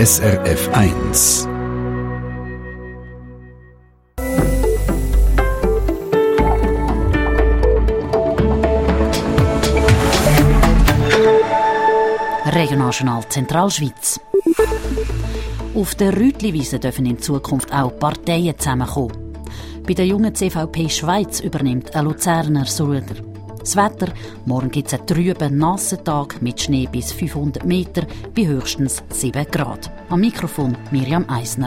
SRF 1. Regionaljournal Zentralschweiz. Auf der Rütliwiese dürfen in Zukunft auch Parteien zusammenkommen. Bei der jungen CVP Schweiz übernimmt ein Luzerner das Ruder. Das Wetter: morgen gibt es einen trüben, nassen Tag mit Schnee bis 500 Meter bei höchstens 7 Grad. Am Mikrofon Miriam Eisner.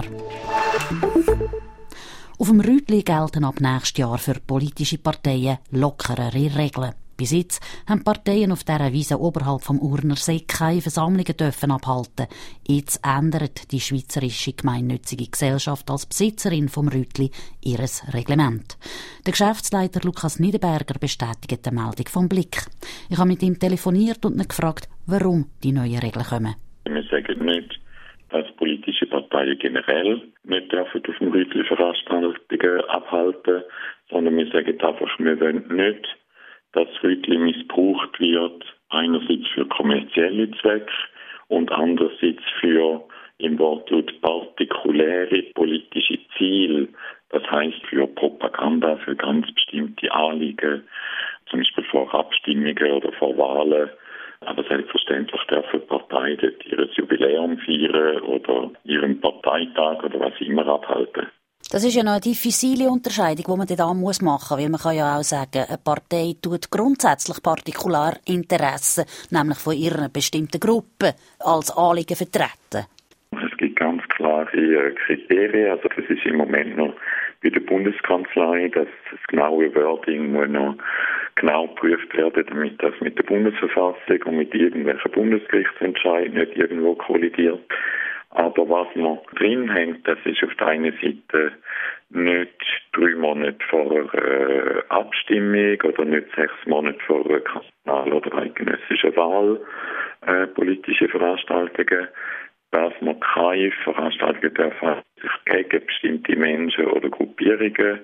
Auf dem Rütli gelten ab nächstes Jahr für politische Parteien lockerere Regeln. Bis jetzt haben Parteien auf dieser Wiese oberhalb vom Urnersee keine Versammlungen dürfen abhalten. Jetzt ändert die Schweizerische Gemeinnützige Gesellschaft als Besitzerin vom Rütli ihres Reglement. Der Geschäftsleiter Lukas Niederberger bestätigt die Meldung vom Blick. Ich habe mit ihm telefoniert und ihn gefragt, warum die neuen Regeln kommen. Wir sagen nicht, dass politische Parteien generell nicht dürfen auf dem Rütli Veranstaltungen abhalten, sondern wir sagen einfach, wir wollen nicht, dass das Rütli missbraucht wird, einerseits für kommerzielle Zwecke und andererseits für im Wortlaut partikuläre politische Ziele. Das heisst für Propaganda, für ganz bestimmte Anliegen, zum Beispiel vor Abstimmungen oder vor Wahlen. Aber selbstverständlich dürfen Parteien dort ihr Jubiläum feiern oder ihren Parteitag oder was immer abhalten. Das ist ja noch eine diffizile Unterscheidung, die man da machen muss. Weil man kann ja auch sagen, eine Partei tut grundsätzlich Partikularinteressen, nämlich von ihrer bestimmten Gruppe, als Anliegen vertreten. Es gibt ganz klare Kriterien. Also das ist im Moment noch bei der Bundeskanzlei, dass das genaue Wording muss noch genau geprüft werden, damit das mit der Bundesverfassung und mit irgendwelchen Bundesgerichtsentscheidungen nicht irgendwo kollidiert. Aber was wir drin haben, das ist auf der einen Seite nicht 3 Monate vor einer Abstimmung oder nicht 6 Monate vor einer kantonalen oder eidgenössischen Wahl politische Veranstaltungen, dass man keine Veranstaltungen dürfen, die sich gegen bestimmte Menschen oder Gruppierungen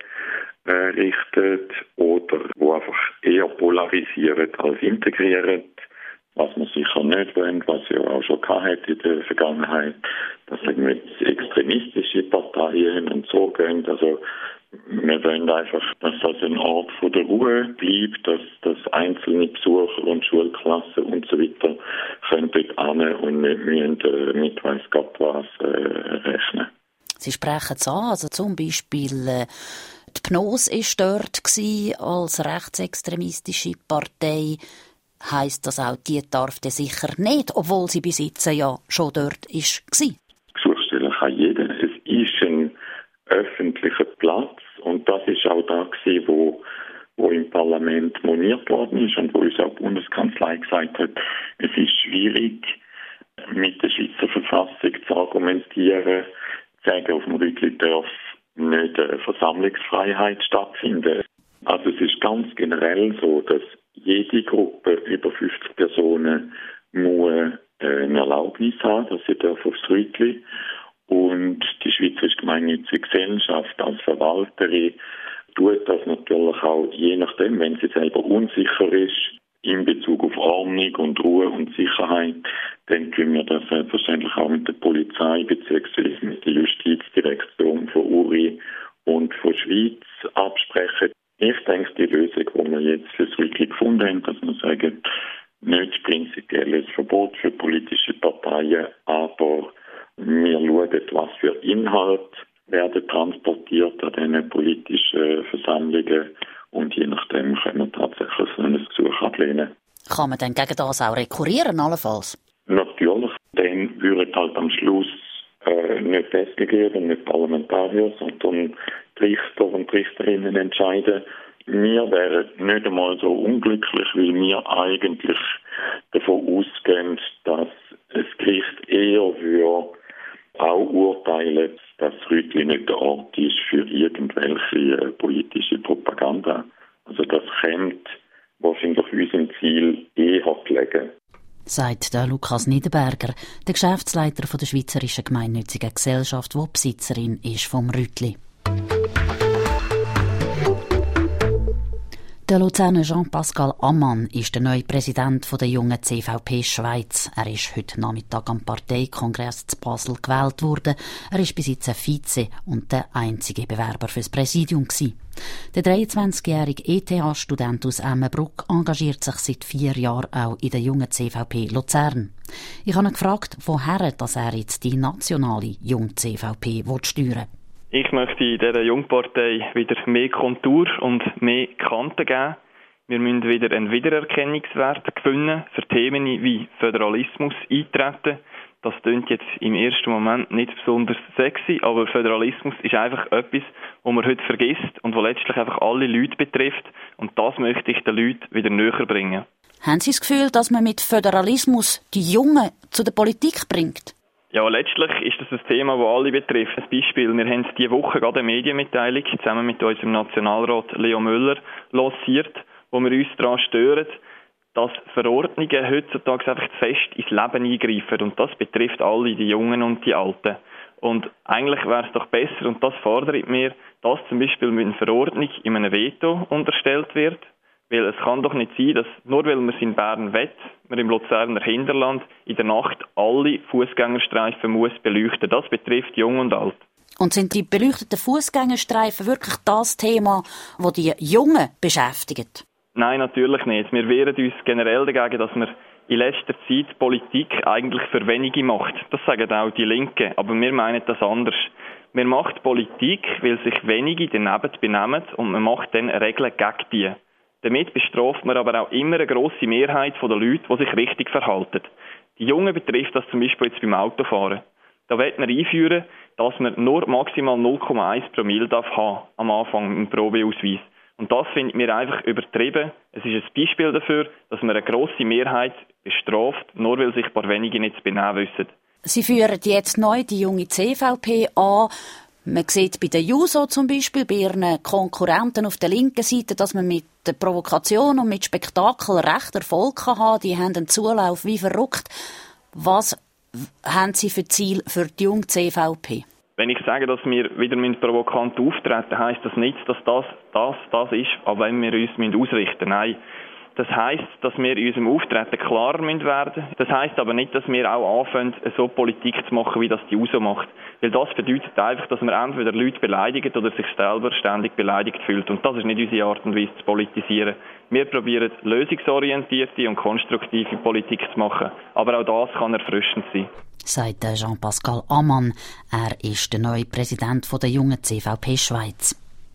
richtet oder wo einfach eher polarisieren als integrieren. Was man sicher nicht wollen, was ja auch schon gehabt in der Vergangenheit, dass mit extremistische Parteien und so gehen. Also wir wollen einfach, dass das ein Ort von der Ruhe bleibt, dass einzelne Besucher und Schulklassen und so weiter können dort hin und nicht müssen mit weiss Gott was rechnen. Sie sprechen es an, also zum Beispiel die PNOS war dort als rechtsextremistische Partei. Heisst das auch, die darf das sicher nicht, obwohl sie bis jetzt ja schon dort war? Gesuchstellen kann jeder. Es ist ein öffentlicher Platz und das ist auch da gewesen, wo im Parlament moniert worden ist und wo uns auch die Bundeskanzlei gesagt hat, es ist schwierig, mit der Schweizer Verfassung zu argumentieren, zu sagen, auf dem Rütli darf nicht eine Versammlungsfreiheit stattfinden. Also es ist ganz generell so, dass jede Gruppe über 50 Personen muss eine Erlaubnis haben, dass sie aufs Rütli. Und die Schweizerische Gemeinnützige Gesellschaft als Verwalterin tut das natürlich auch, je nachdem, wenn sie selber unsicher ist, in Bezug auf Ordnung und Ruhe und Sicherheit, dann können wir das selbstverständlich auch mit der Polizei bzw. mit der Justizdirektion von Uri und von Schweiz absprechen. Ich denke, die Lösung, die wir jetzt für das Rütli gefunden haben, dass wir sagen, nicht prinzipielles Verbot für politische Parteien, aber wir schauen, was für Inhalte werden transportiert an diesen politischen Versammlungen und je nachdem können wir tatsächlich so ein Gesuch ablehnen. Kann man dann gegen das auch rekurrieren, allenfalls? Natürlich. Dann würden halt am Schluss nicht die SGG und nicht Parlamentarier, sondern die Richter und Richterinnen entscheiden. Wir wären nicht einmal so unglücklich, weil wir eigentlich davon ausgehen, dass das Gericht eher auch urteilen, dass Rütli nicht der Ort ist für irgendwelche politische Propaganda. Also das kommt wahrscheinlich unserem Ziel eher gelegen. Sagt der Lukas Niederberger, der Geschäftsleiter der Schweizerischen Gemeinnützigen Gesellschaft, die Besitzerin ist vom Rütli. Der Luzerner Jean-Pascal Ammann ist der neue Präsident der jungen CVP Schweiz. Er ist heute Nachmittag am Parteikongress zu Basel gewählt worden. Er ist bis jetzt ein Vize und der einzige Bewerber fürs Präsidium gewesen. Der 23-jährige ETH-Student aus Emmenbruck engagiert sich seit 4 Jahren auch in der jungen CVP Luzern. Ich habe ihn gefragt, woher dass er jetzt die nationale junge CVP steuern will. Ich möchte in dieser Jungpartei wieder mehr Kontur und mehr Kanten geben. Wir müssen wieder einen Wiedererkennungswert gewinnen, für Themen wie Föderalismus eintreten. Das klingt jetzt im ersten Moment nicht besonders sexy, aber Föderalismus ist einfach etwas, was man heute vergisst und was letztlich einfach alle Leute betrifft. Und das möchte ich den Leuten wieder näher bringen. Haben Sie das Gefühl, dass man mit Föderalismus die Jungen zu der Politik bringt? Ja, letztlich ist das ein Thema, das alle betrifft. Ein Beispiel, wir haben diese Woche gerade eine Medienmitteilung zusammen mit unserem Nationalrat Leo Müller lanciert, wo wir uns daran stören, dass Verordnungen heutzutage einfach fest ins Leben eingreifen. Und das betrifft alle, die Jungen und die Alten. Und eigentlich wäre es doch besser, und das fordert mir, dass zum Beispiel mit einer Verordnung in einem Veto unterstellt wird. Weil es kann doch nicht sein, dass nur weil man es in Bern will, man im Luzerner Hinterland in der Nacht alle Fußgängerstreifen muss beleuchten. Das betrifft Jung und Alt. Und sind die beleuchteten Fußgängerstreifen wirklich das Thema, das die Jungen beschäftigt? Nein, natürlich nicht. Wir wehren uns generell dagegen, dass man in letzter Zeit Politik eigentlich für wenige macht. Das sagen auch die Linken, aber wir meinen das anders. Man macht Politik, weil sich wenige daneben benehmen und man macht dann Regeln gegen die. Damit bestraft man aber auch immer eine grosse Mehrheit der Leute, die sich richtig verhalten. Die Jungen betrifft das zum Beispiel jetzt beim Autofahren. Da will man einführen, dass man nur maximal 0,1 Promille haben am Anfang im Probeausweis. Und das finden wir einfach übertrieben. Es ist ein Beispiel dafür, dass man eine grosse Mehrheit bestraft, nur weil sich ein paar wenige nicht zu benehmen wissen. Sie führen jetzt neu die junge CVP an. Man sieht bei der JUSO zum Beispiel, bei ihren Konkurrenten auf der linken Seite, dass man mit der Provokation und mit Spektakel recht Erfolg haben kann. Die haben einen Zulauf wie verrückt. Was haben Sie für Ziel für die junge CVP? Wenn ich sage, dass wir wieder provokant auftreten, heisst das nicht, dass das ist, an wem wir uns ausrichten müssen. Nein. Das heisst, dass wir in unserem Auftreten klarer werden müssen. Das heisst aber nicht, dass wir auch anfangen, so Politik zu machen, wie das die USO macht. Weil das bedeutet einfach, dass man entweder Leute beleidigt oder sich selber ständig beleidigt fühlt. Und das ist nicht unsere Art und Weise zu politisieren. Wir probieren, lösungsorientierte und konstruktive Politik zu machen. Aber auch das kann erfrischend sein. Sagt Jean-Pascal Ammann. Er ist der neue Präsident der jungen CVP Schweiz.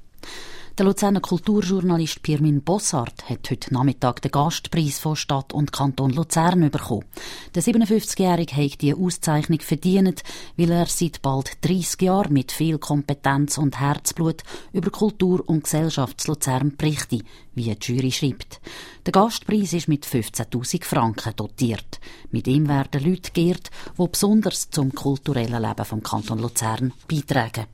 Der Luzerner Kulturjournalist Pirmin Bossart hat heute Nachmittag den Gastpreis von Stadt und Kanton Luzern bekommen. Der 57-Jährige hat diese Auszeichnung verdient, weil er seit bald 30 Jahren mit viel Kompetenz und Herzblut über Kultur und Gesellschaft zu Luzern berichtet, wie die Jury schreibt. Der Gastpreis ist mit 15'000 Franken dotiert. Mit ihm werden Leute geehrt, die besonders zum kulturellen Leben vom Kanton Luzern beitragen.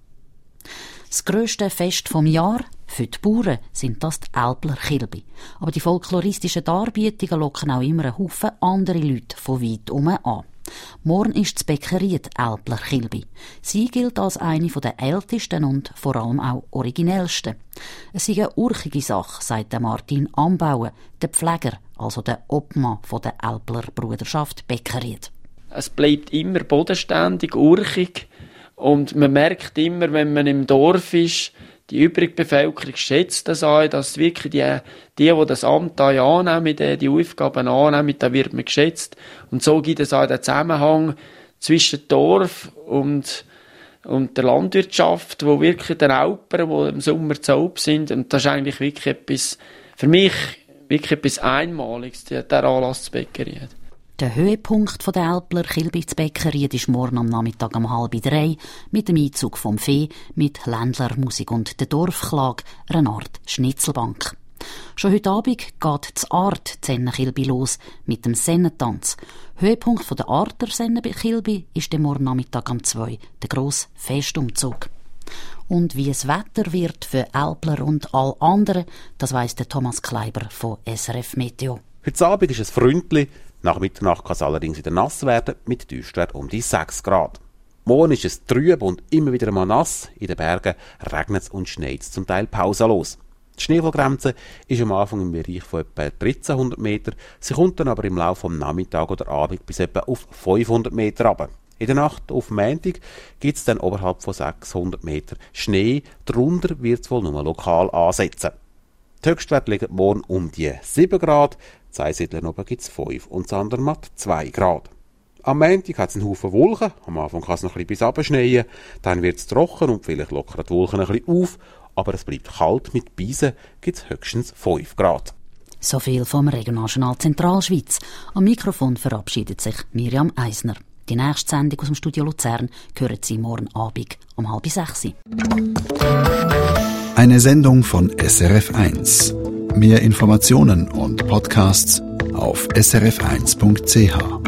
Das grösste Fest vom Jahr für die Bauern sind das die Älpler Chilbi. Aber die folkloristischen Darbietungen locken auch immer einen Haufen andere Leute von weit herum an. Morgen ist das Bäckerie die Älpler Chilbi. Sie gilt als eine der ältesten und vor allem auch originellsten. Es ist eine urchige Sache, sagt Martin Ambauer, der Pfleger, also der Obmann der Älpler Bruderschaft Bäckerie. Es bleibt immer bodenständig, urchig. Und man merkt immer, wenn man im Dorf ist, die übrige Bevölkerung schätzt das an, dass wirklich die das Amt annehmen, die Aufgaben annehmen, da wird man geschätzt. Und so gibt es auch den Zusammenhang zwischen Dorf und der Landwirtschaft, wo wirklich den Alpern, die im Sommer zu Alp sind. Und das ist eigentlich wirklich etwas, für mich, wirklich etwas Einmaliges, der Anlass zu Bäckerie. Der Höhepunkt der Älpler Chilbi-Bäckerie ist morgen am Nachmittag um 2:30 mit dem Einzug vom Vieh, mit Ländlermusik und der Dorfklage, einer Art Schnitzelbank. Schon heute Abend geht das Art Senne-Chilbi los mit dem Sennentanz. Höhepunkt der Arter Senne-Chilbi ist der morgen Nachmittag um 2 der grosse Festumzug. Und wie es Wetter wird für Älpler und all anderen, das weiss der Thomas Kleiber von SRF Meteo. Heute Abend ist es freundlich. Nach Mitternacht kann es allerdings wieder nass werden, mit Tiefstwert um die 6 Grad. Morgen ist es trüb und immer wieder mal nass. In den Bergen regnet es und schneit es zum Teil pausenlos. Die Schneefallgrenze ist am Anfang im Bereich von etwa 1300 Meter, sie kommt dann aber im Laufe des Nachmittags oder Abend bis etwa auf 500 Meter runter. In der Nacht auf Montag gibt es dann oberhalb von 600 Meter Schnee, darunter wird es wohl nur lokal ansetzen. Die Höchstwerte liegen morgen um die 7 Grad, in Einsiedeln oben gibt es 5 und Sandermatt 2 Grad. Am Montag hat es einen Haufen Wolken, am Anfang kann es noch ein bisschen bis runterschneien, dann wird es trocken und vielleicht lockern die Wolken ein bisschen auf, aber es bleibt kalt, mit Beisen gibt es höchstens 5 Grad. So viel vom Regionaljournal Zentralschweiz. Am Mikrofon verabschiedet sich Miriam Eisner. Die nächste Sendung aus dem Studio Luzern hören Sie morgen Abend um 5:30. Eine Sendung von SRF1. Mehr Informationen und Podcasts auf srf1.ch.